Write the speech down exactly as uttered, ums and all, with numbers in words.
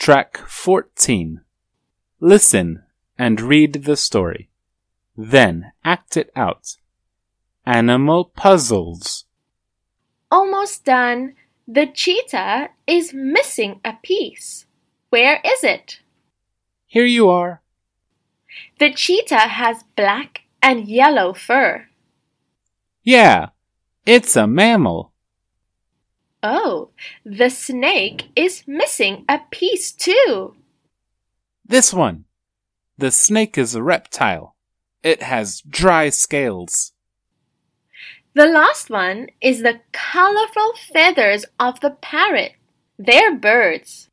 Track fourteen. Listen and read the story. Then act it out. Animal puzzles. Almost done. The cheetah is missing a piece. Where is it? Here you are. The cheetah has black and yellow fur. Yeah, it's a mammal. Oh, the snake is missing a piece too. This one. The snake is a reptile. It has dry scales. The last one is the colorful feathers of the parrot. They're birds.